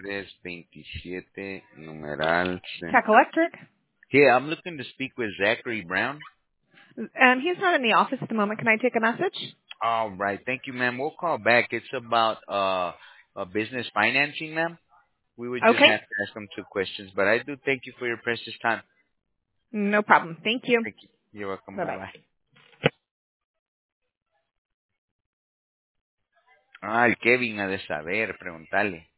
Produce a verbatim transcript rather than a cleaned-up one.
tres veintisiete, numeral C. Tech Electric. Yeah, I'm looking to speak with Zachary Brown. Um, he's not in the office at the moment. Can I take a message? All right. Thank you, ma'am. We'll call back. It's about uh, uh business financing, ma'am. We would just Okay. have to ask him two questions, but I do thank you for your precious time. No problem. Thank you. Thank you. You're welcome. Bye-bye. Bye-bye. Ah, el Kevin ha de saber, preguntarle.